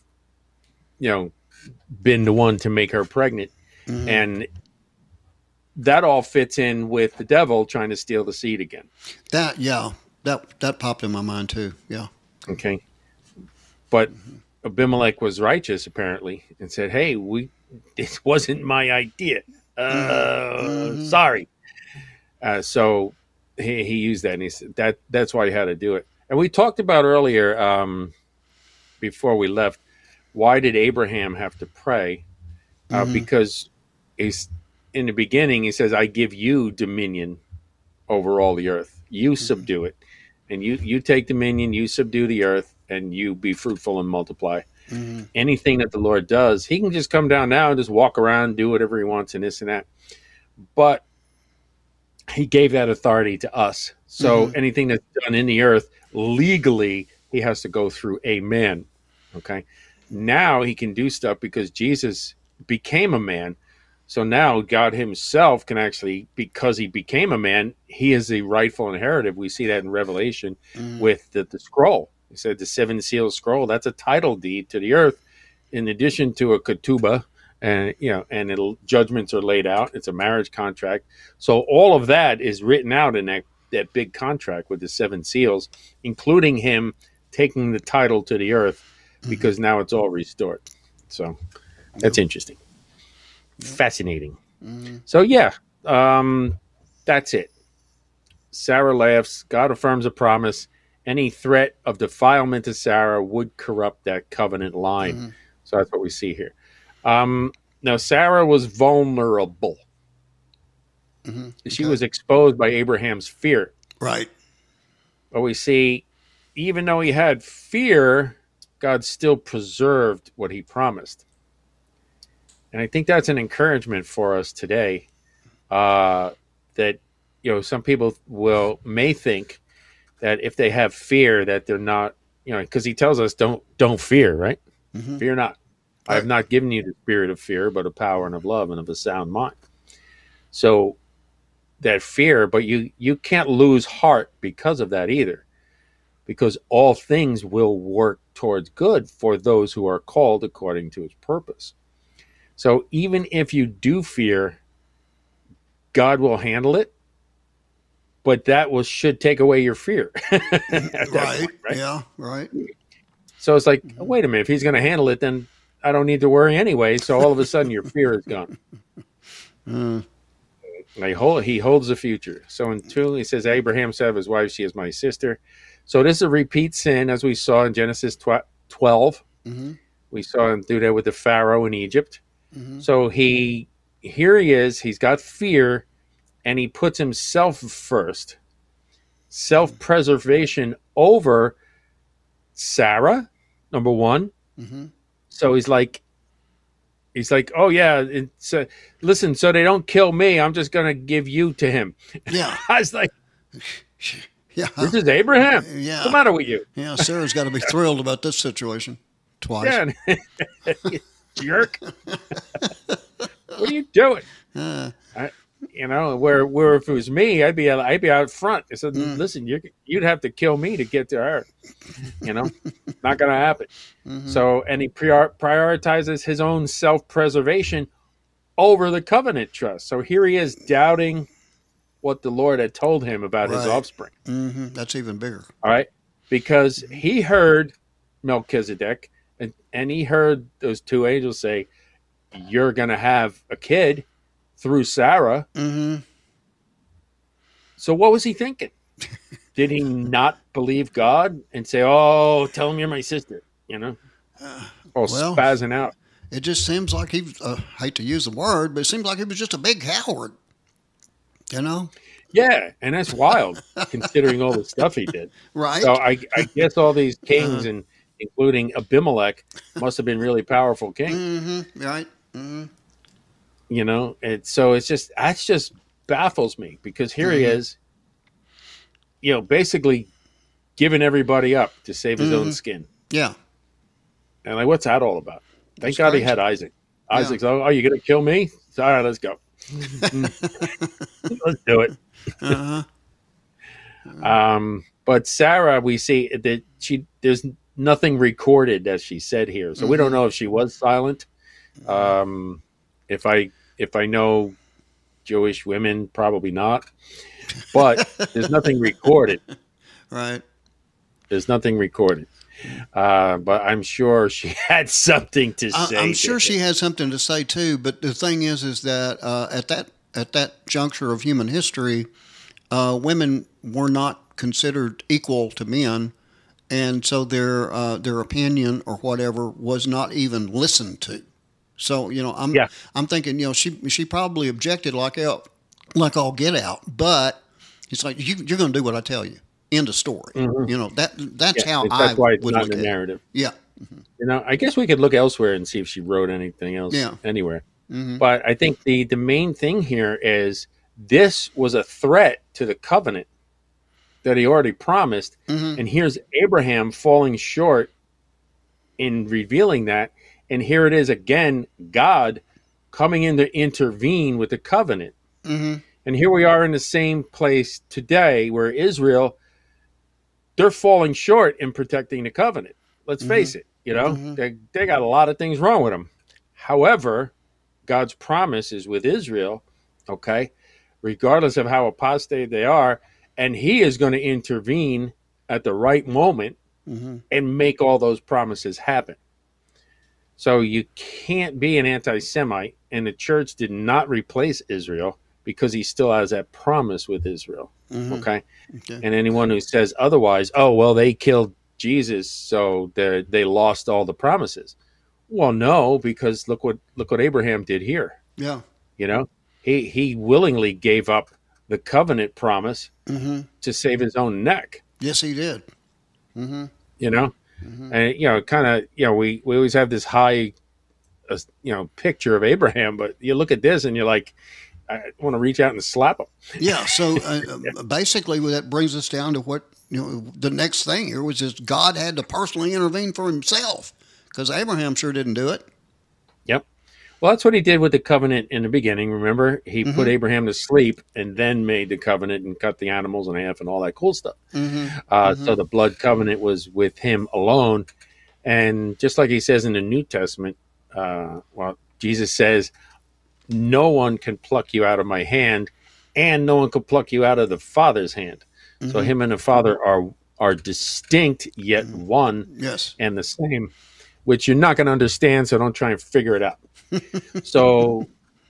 been the one to make her pregnant. And that all fits in with the devil trying to steal the seed again. That popped in my mind too. Yeah. Okay. But Abimelech was righteous apparently and said, "Hey, this wasn't my idea. Sorry." So he used that, and he said that's why he had to do it. And we talked about earlier, before we left, why did Abraham have to pray? Because he's in the beginning. He says, "I give you dominion over all the earth. You subdue it, and you take dominion. You subdue the earth, and you be fruitful and multiply." Anything that the Lord does, he can just come down now and just walk around, do whatever he wants, and this and that. But he gave that authority to us. So anything that's done in the earth, legally, he has to go through a man. Okay. Now he can do stuff because Jesus became a man. So now God himself can actually, because he became a man, he is the rightful inheritor. We see that in Revelation with the scroll. He said the 7 seals scroll, that's a title deed to the earth, in addition to a ketubah, and judgments are laid out. It's a marriage contract. So all of that is written out in that big contract with the 7 seals, including him taking the title to the earth, because now it's all restored. So that's interesting. Fascinating. So that's it. Sarah laughs. God affirms a promise, any threat of defilement to Sarah would corrupt that covenant line. Mm-hmm. So that's what we see here. Now, Sarah was vulnerable. Mm-hmm. She was exposed by Abraham's fear. Right. But we see, even though he had fear, God still preserved what he promised. And I think that's an encouragement for us today, that, some people may think that if they have fear that they're not, because he tells us don't fear, right? Mm-hmm. Fear not. I have not given you the spirit of fear, but of power and of love and of a sound mind. So that fear, but you can't lose heart because of that either, because all things will work towards good for those who are called according to his purpose. So even if you do fear, God will handle it, but that should take away your fear. Right. Point, right. Yeah. Right. So it's like, wait a minute, if he's going to handle it, then I don't need to worry anyway. So all of a sudden your fear is gone. He holds the future. So in 2, he says, Abraham said of his wife, she is my sister. So this is a repeat sin, as we saw in Genesis 12. Mm-hmm. We saw him do that with the Pharaoh in Egypt. Mm-hmm. So here he is, he's got fear, and he puts himself first. Self-preservation over Sarah, number one. Mm-hmm. So he's like, oh yeah, listen, so they don't kill me, I'm just going to give you to him. Yeah. I was like, yeah. This is Abraham. Yeah. What's the matter with you? Yeah, Sarah's got to be thrilled about this situation twice. Yeah. Jerk. What are you doing? Where if it was me, I'd be out front. I said, listen, you'd have to kill me to get to her. Not going to happen. Mm-hmm. So, and he prioritizes his own self-preservation over the covenant trust. So here he is doubting what the Lord had told him about his offspring. Mm-hmm. That's even bigger. All right. Because he heard Melchizedek and he heard those 2 angels say, you're going to have a kid through Sarah. Mm-hmm. So what was he thinking? Did he not believe God and say, oh, tell him you're my sister, spazzing out? It just seems like he, hate to use the word, but it seems like he was just a big coward, Yeah, and that's wild, considering all the stuff he did. Right. So I guess all these kings, and including Abimelech, must have been really powerful kings. Mm-hmm. Right. Mm-hmm. So that just baffles me, because here he is, basically giving everybody up to save his own skin. Yeah. And what's that all about? Thank God he had Isaac. Isaac's, oh, are you going to kill me? All right, let's go. Let's do it. Uh-huh. But Sarah, we see that there's nothing recorded, as she said here. So we don't know if she was silent. If I know Jewish women, probably not. But there's nothing recorded. Right. There's nothing recorded. But I'm sure she had something to say. I'm sure she had something to say too. But the thing is that at that juncture of human history, women were not considered equal to men, and so their opinion or whatever was not even listened to. So I'm thinking she probably objected like all get out, but it's like you're going to do what I tell you. End of story. Mm-hmm. That's how that's why it's would not look in the at narrative. it. Yeah. Mm-hmm. I guess we could look elsewhere and see if she wrote anything else anywhere. Mm-hmm. But I think the main thing here is this was a threat to the covenant that he already promised. Mm-hmm. And here's Abraham falling short in revealing that. And here it is again, God coming in to intervene with the covenant. Mm-hmm. And here we are in the same place today where Israel, they're falling short in protecting the covenant. Let's face it, they got a lot of things wrong with them. However, God's promise is with Israel, okay, regardless of how apostate they are, and he is going to intervene at the right moment and make all those promises happen. So you can't be an anti-Semite, and the church did not replace Israel because he still has that promise with Israel. Okay? Okay. And anyone who says otherwise, oh, well, they killed Jesus, so they lost all the promises. Well, no, because look what Abraham did here. Yeah. You know, he willingly gave up the covenant promise to save his own neck. Yes, he did. You know, and kind of we always have this high picture of Abraham, but you look at this and you're like, I want to reach out and slap him. Yeah. So basically, that brings us down to what the next thing here was just God had to personally intervene for himself, because Abraham sure didn't do it. Yep. Well, that's what he did with the covenant in the beginning. Remember, he put Abraham to sleep and then made the covenant and cut the animals in half and all that cool stuff. So the blood covenant was with him alone. And just like he says in the New Testament, Jesus says, no one can pluck you out of my hand, and no one can pluck you out of the Father's hand. So him and the Father are distinct, yet one and the same, which you're not going to understand, so don't try and figure it out. So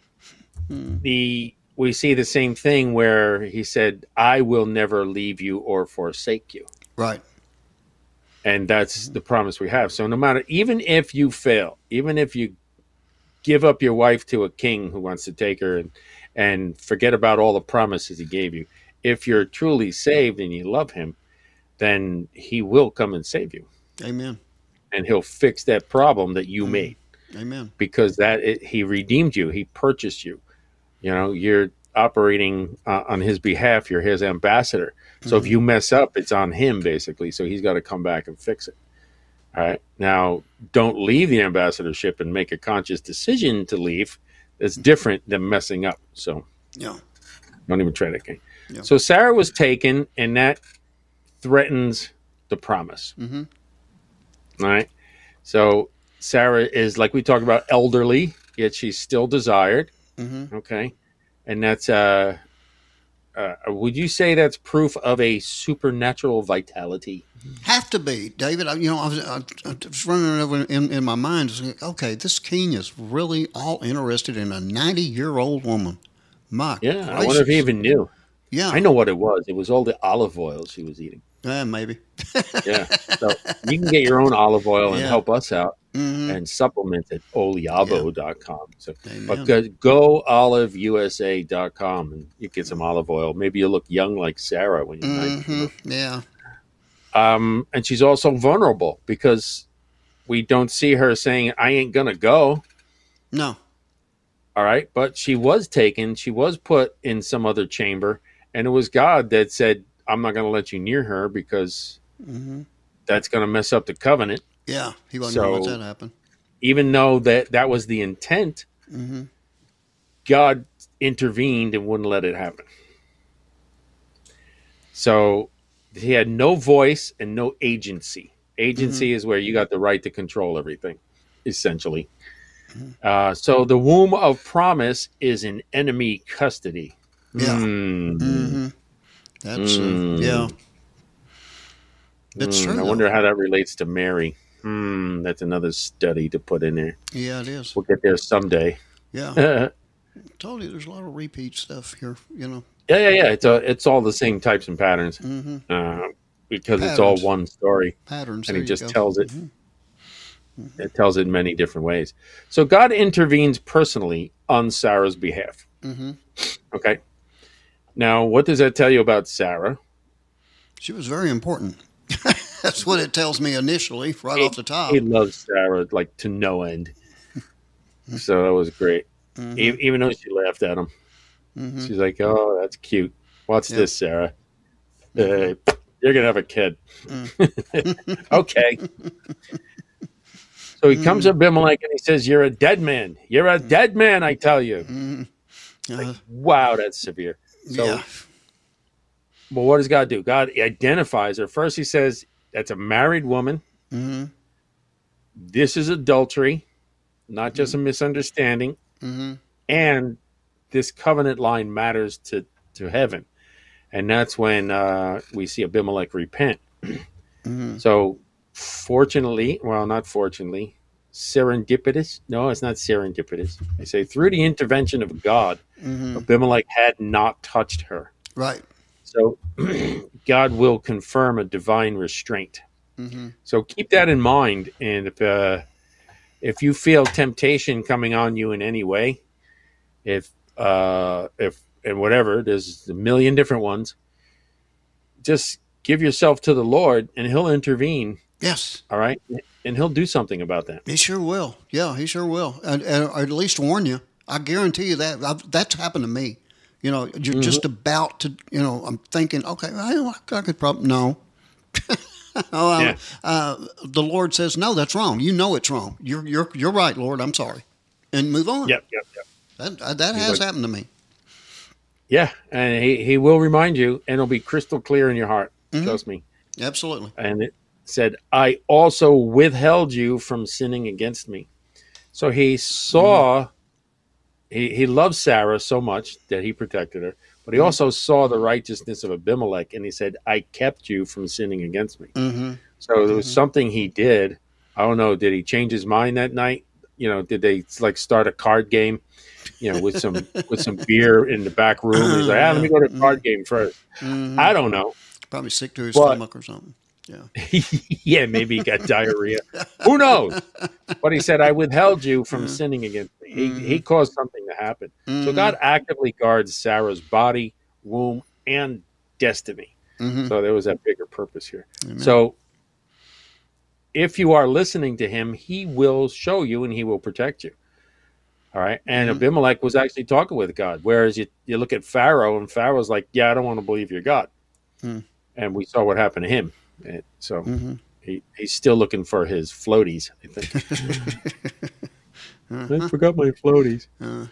we see the same thing where he said, I will never leave you or forsake you. Right. And that's the promise we have. So no matter, even if you fail, even if you give up your wife to a king who wants to take her and forget about all the promises he gave you, if you're truly saved and you love him, then he will come and save you. Amen. And he'll fix that problem that you made. Amen. Because he redeemed you. He purchased you. You're operating on his behalf. You're his ambassador. So if you mess up, it's on him, basically. So he's got to come back and fix it. All right. Now, don't leave the ambassadorship and make a conscious decision to leave. That's different than messing up. So don't even try that game. Yeah. So Sarah was taken, and that threatens the promise. All right. So Sarah is, like we talked about, elderly, yet she's still desired. Okay. And that's, would you say that's proof of a supernatural vitality? Have to be, David. I was running over in my mind. Okay, this king is really all interested in a 90-year-old woman. My gracious. I wonder if he even knew. Yeah. I know what it was. It was all the olive oil she was eating. Maybe. Yeah. So you can get your own olive oil and help us out and supplement at oliavo.com. So, but go oliveusa.com and you get some olive oil. Maybe you'll look young like Sarah when you're 19. Yeah. And she's also vulnerable because we don't see her saying, I ain't going to go. No. All right. But she was taken. She was put in some other chamber. And it was God that said, I'm not going to let you near her because that's going to mess up the covenant. Yeah, he wasn't going to let that happen. Even though that was the intent, God intervened and wouldn't let it happen. So he had no voice and no agency. Agency is where you got the right to control everything, essentially. So the womb of promise is in enemy custody. Yeah. That's That's true. I wonder how that relates to Mary. That's another study to put in there. Yeah, it is. We'll get there someday. Yeah. I told you there's a lot of repeat stuff here, Yeah. It's all the same types and patterns because it's all one story. Patterns. And he just tells it. It tells it in many different ways. So God intervenes personally on Sarah's behalf. Okay. Now, what does that tell you about Sarah? She was very important. That's what it tells me initially, right off the top. He loves Sarah like to no end. So that was great. Even though she laughed at him. She's like, oh, that's cute. What's this, Sarah? You're going to have a kid. Okay. So he comes to Abimelech and he says, you're a dead man. You're a dead man, I tell you. Like, wow, that's severe. So, well, what does God do? God identifies her. First, he says, that's a married woman. This is adultery, not just a misunderstanding. And this covenant line matters to heaven. And that's when we see Abimelech repent. So fortunately, well, not fortunately, serendipitous. No, it's not serendipitous. I say through the intervention of God, Abimelech had not touched her. Right. So God will confirm a divine restraint. Mm-hmm. So keep that in mind. And if you feel temptation coming on you in any way, if and whatever, there's a million different ones, just give yourself to the Lord and he'll intervene. Yes. All right. And he'll do something about that. He sure will. Yeah, he sure will. And at least warn you. I guarantee you that. That's happened to me. You know, you're just about to, I'm thinking, okay, I could probably, no. The Lord says, no, that's wrong. You know it's wrong. You're right, Lord. I'm sorry. And move on. Yep. That has happened to me. Yeah, and he will remind you, and it'll be crystal clear in your heart. Trust me. Absolutely. And it said, I also withheld you from sinning against me. So he saw, he loved Sarah so much that he protected her, but he also saw the righteousness of Abimelech, and he said, I kept you from sinning against me. So there was something he did. I don't know, did he change his mind that night? Did they start a card game? With some beer in the back room. He's like, let me go to the card game first. I don't know. Probably sick to his stomach or something. Yeah. Yeah, maybe he got diarrhea. Who knows? But he said, I withheld you from sinning against me. He caused something to happen. So God actively guards Sarah's body, womb, and destiny. So there was that bigger purpose here. Amen. So if you are listening to him, he will show you and he will protect you. All right. And Abimelech was actually talking with God. Whereas you look at Pharaoh, and Pharaoh's like, yeah, I don't want to believe you're God. And we saw what happened to him. And so he's still looking for his floaties, I think. I forgot my floaties.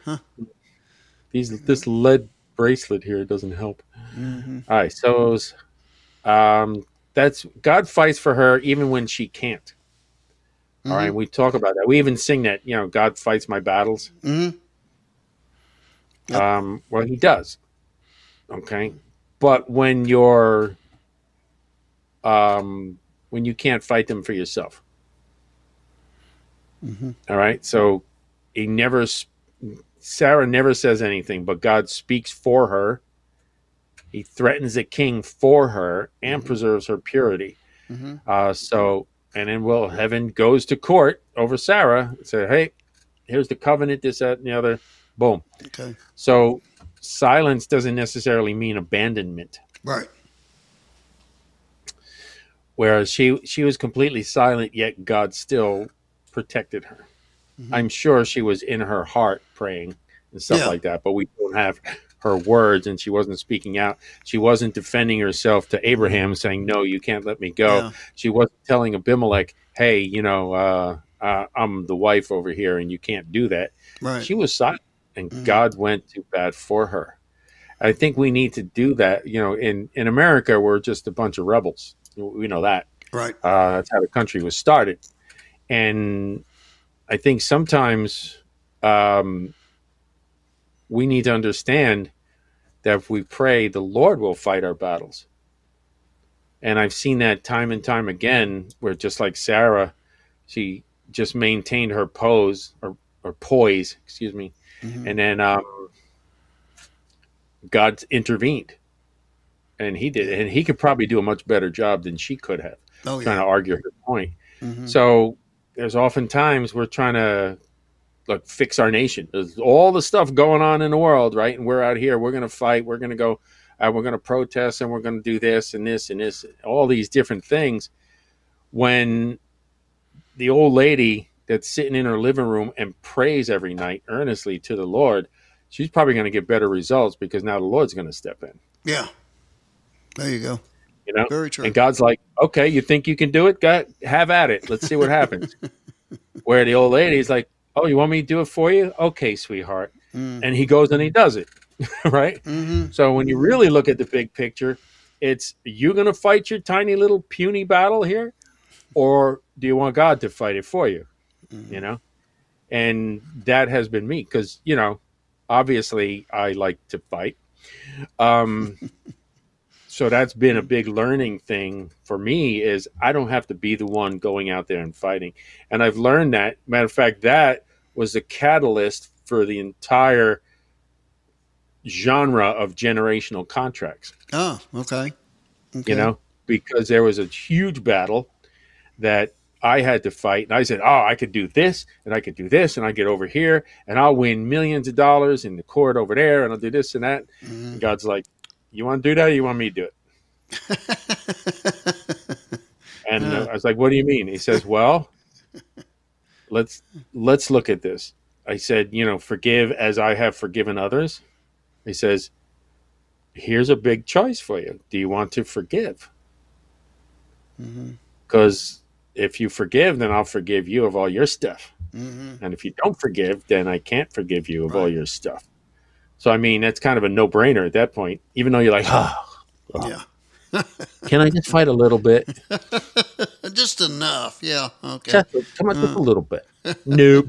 This lead bracelet here doesn't help. All right. So that's God fights for her even when she can't. All right, we talk about that. We even sing that, God fights my battles. Yep. Well, he does. Okay. But when you can't fight them for yourself. All right. So Sarah never says anything, but God speaks for her. He threatens the king for her and preserves her purity. And then, heaven goes to court over Sarah and say, hey, here's the covenant, this, that, and the other. Boom. Okay. So silence doesn't necessarily mean abandonment. Right. Whereas she was completely silent, yet God still protected her. I'm sure she was in her heart praying and stuff like that, but we don't have her words, and she wasn't speaking out. She wasn't defending herself to Abraham saying, no, you can't let me go. Yeah. She wasn't telling Abimelech, hey, I'm the wife over here and you can't do that. Right. She was silent, and God went to bat for her. I think we need to do that. In America, we're just a bunch of rebels. We know that. Right. That's how the country was started. And I think sometimes we need to understand that if we pray, the Lord will fight our battles. And I've seen that time and time again, where just like Sarah, she just maintained her poise, excuse me. And then God intervened. And he did. And he could probably do a much better job than she could have, trying to argue her point. So there's often times we're trying to fix our nation. There's all the stuff going on in the world, right? And we're out here, we're going to fight, we're going to go, we're going to protest, and we're going to do this and this and this, all these different things. When the old lady that's sitting in her living room and prays every night earnestly to the Lord, she's probably going to get better results because now the Lord's going to step in. Yeah. There you go. Very true. And God's like, okay, you think you can do it? God, have at it. Let's see what happens. Where the old lady's like, oh, you want me to do it for you? Okay, sweetheart. And he goes and he does it, right? So when you really look at the big picture, it's, you going to fight your tiny little puny battle here? Or do you want God to fight it for you? And that has been me because, obviously I like to fight. So that's been a big learning thing for me, is I don't have to be the one going out there and fighting. And I've learned that. Matter of fact, that was the catalyst for the entire genre of generational contracts. Oh, okay. You know, because there was a huge battle that I had to fight. And I said, oh, I could do this and I could do this and I get over here and I'll win millions of dollars in the court over there and I'll do this and that. And God's like, you want to do that or you want me to do it? And I was like, what do you mean? He says, well, let's look at this. I said, you know, forgive as I have forgiven others. He says, here's a big choice for you. Do you want to forgive? Because if you forgive, then I'll forgive you of all your stuff. And if you don't forgive, then I can't forgive you of all your stuff. So, I mean, that's kind of a no-brainer at that point, even though you're like, Yeah. can I just fight a little bit? Just enough. Yeah. Okay. Come on, just a little bit. Nope.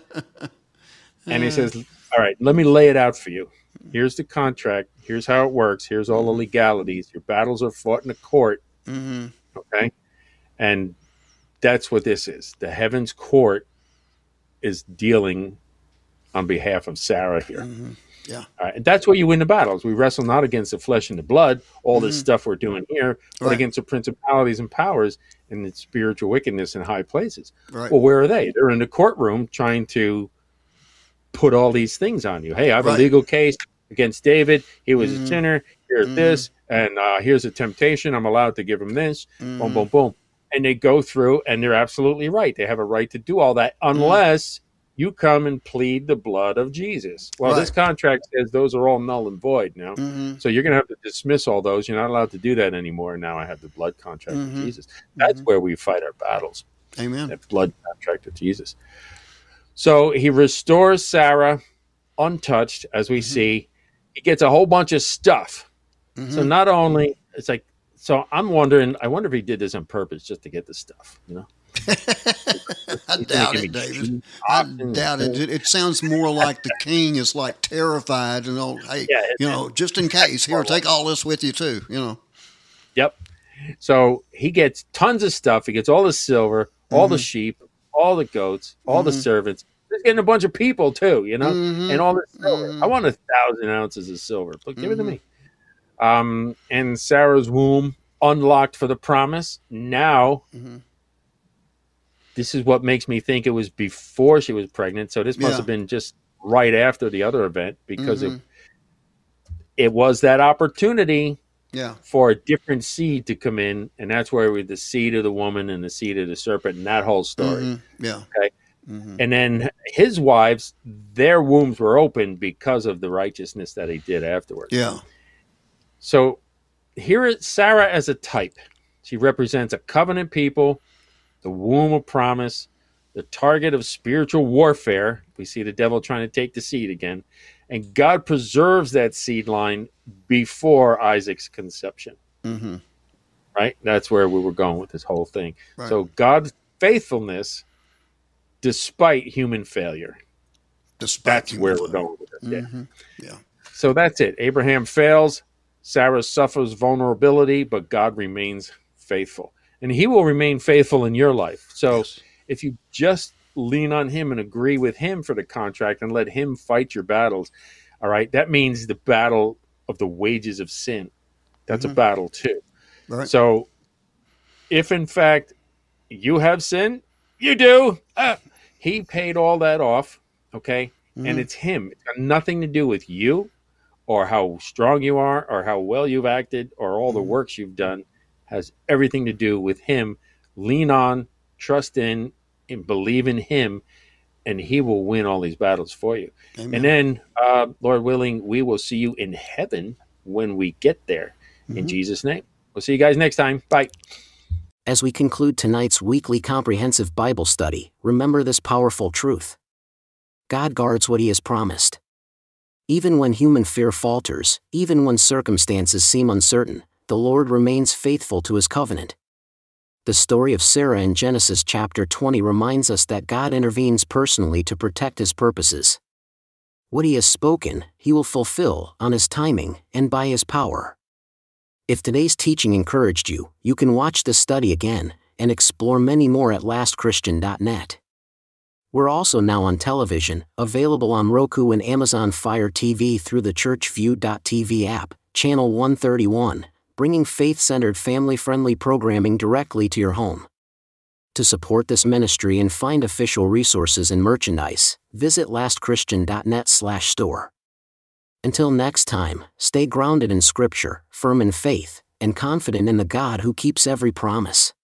And he says, all right, let me lay it out for you. Here's the contract. Here's how it works. Here's all the legalities. Your battles are fought in a court. Okay? And that's what this is. The heavens court is dealing on behalf of Sarah here. Yeah. All right, and that's where you win the battles. We wrestle not against the flesh and the blood, all this stuff we're doing here, but against the principalities and powers and the spiritual wickedness in high places. Right. Well, where are they? They're in the courtroom trying to put all these things on you. Hey, I have a legal case against David. He was a sinner. Here's this. And here's a temptation. I'm allowed to give him this. Boom, boom, boom. And they go through, and they're absolutely right. They have a right to do all that unless you come and plead the blood of Jesus. Well, this contract says those are all null and void now. So you're going to have to dismiss all those. You're not allowed to do that anymore. Now I have the blood contract of Jesus. That's where we fight our battles. Amen. That blood contract of Jesus. So he restores Sarah untouched, as we see. He gets a whole bunch of stuff. So not only, it's like, so I'm wondering, I wonder if he did this on purpose just to get the stuff, you know? I doubt it, David. I doubt it. It sounds more like the king is like terrified and hey, you know, just in case, here, take all this with you too, you know. Yep. So he gets tons of stuff. He gets all the silver, all the sheep, all the goats, all the servants. He's getting a bunch of people too, you know, and all the silver. I want 1,000 ounces of silver. But give it to me. And Sarah's womb unlocked for the promise. Now, this is what makes me think it was before she was pregnant. So this must have been just right after the other event because it was that opportunity for a different seed to come in. And that's where we the seed of the woman and the seed of the serpent and that whole story. Okay. And then his wives, their wombs were open because of the righteousness that he did afterwards. Yeah. So here is Sarah as a type. She represents a covenant people, the womb of promise, the target of spiritual warfare. We see the devil trying to take the seed again. And God preserves that seed line before Isaac's conception. Right? That's where we were going with this whole thing. Right. So God's faithfulness despite human failure. That's where we're going with it. Yeah. So that's it. Abraham fails. Sarah suffers vulnerability, but God remains faithful. And he will remain faithful in your life. So if you just lean on him and agree with him for the contract and let him fight your battles, all right, that means the battle of the wages of sin. That's a battle too. Right. So if in fact you have sin, you do. He paid all that off, okay? And it's him. It's got nothing to do with you or how strong you are or how well you've acted or all the works you've done. Has everything to do with him. Lean on, trust in, and believe in him, and he will win all these battles for you. Amen. And then, Lord willing, we will see you in heaven when we get there. In Jesus' name. We'll see you guys next time. Bye. As we conclude tonight's weekly comprehensive Bible study, remember this powerful truth. God guards what he has promised. Even when human fear falters, even when circumstances seem uncertain, the Lord remains faithful to his covenant. The story of Sarah in Genesis chapter 20 reminds us that God intervenes personally to protect his purposes. What he has spoken, he will fulfill on his timing and by his power. If today's teaching encouraged you, you can watch the study again and explore many more at lastchristian.net. We're also now on television, available on Roku and Amazon Fire TV through the ChurchView.tv app, Channel 131, bringing faith-centered family-friendly programming directly to your home. To support this ministry and find official resources and merchandise, visit lastchristian.net/store. Until next time, stay grounded in Scripture, firm in faith, and confident in the God who keeps every promise.